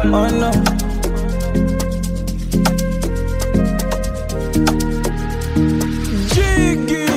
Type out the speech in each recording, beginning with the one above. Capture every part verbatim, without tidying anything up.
oh no. Jiggy,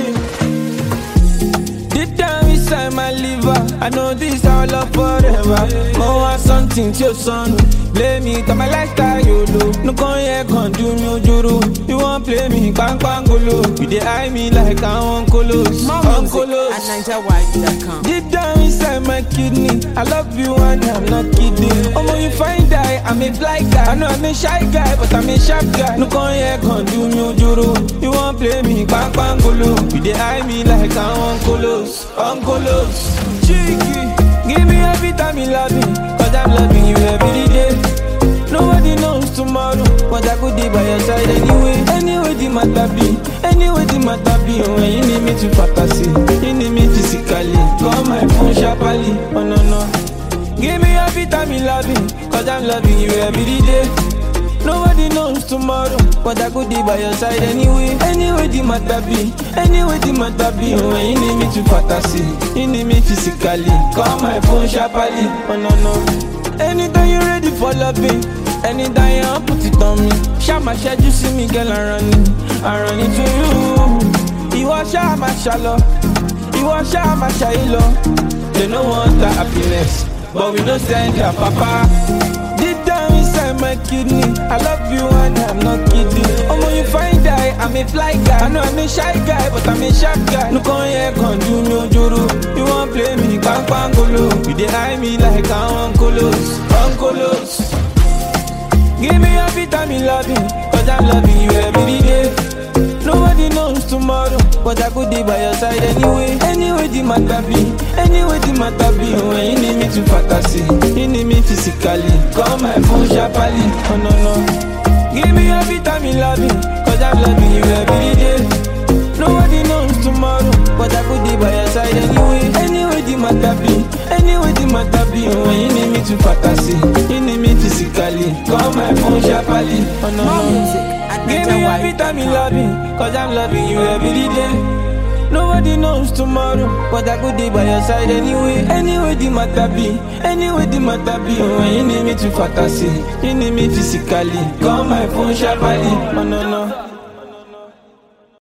deep down inside my liver, I know this our love forever. Mo want something to your son. Play me, come my lifestyle, you do. No con here, con do me juru. You won't play me, bang bang golo. You dey eye me like I want colos, More music at niger wide dot com. Deep down inside my kidney, I love you and I'm not kidding. Oh, when you find die, I'm a fly guy. I know I'm a shy guy, but I'm a sharp guy. No con here, con do me juru. You won't play me, bang bang golo. You dey eye me like I want colos, want colos. Cheeky, give me every time you love me, cause I'm loving you every day. Nobody knows tomorrow, but I could be by your side anyway. Anyway, the matter be, anyway, the matter be. When you need me to fantasy, you need me physically. Call my phone sharply, oh no no. Give me every time you love me, cause I'm loving you every day. Nobody knows tomorrow, but I could be by your side anyway. Anyway, the matter be, anyway, the matter be. When you need me to fantasy, you need me physically. Call my phone sharply, oh no no. Anytime you're ready for loving, anytime you want put it on me. Shama shed you see me girl, I run it, I run it to you. You are Shama shallow, you are Shama shallow. They don't want the happiness, but we don't send their papa. Deep down inside my kidney, I love you and I'm not kidding. Oh, when you find die, I'm a fly guy. I know I'm a shy guy, but I'm a sharp guy. No con here, con do me juru. You won't play me, bang bang golo. You dey eye me like I want colos, want colos. Give me every time you love me, cause I'm loving you every day. Nobody knows tomorrow, but I could be by your side anyway. Anyway, the matter be, anyway, the matter be. When you need me to fantasy, you need me physically. Call my phone sharply, oh no no. Give me every time you love me, cause I'm loving you every day. Nobody knows tomorrow, but I could be by your side anyway. Anyway, the matter be, anyway, the matter be. When you need me to fantasy, you need me physically. Call my phone sharply, oh no More no. music at Give me every niger time you wide love me, cause I'm loving you every day. Nobody knows tomorrow, but I could be by your side anyway. Anyway, the matter be, anyway, the matter be. When you need me to fantasy, you need me physically. Call my phone sharply, oh no no.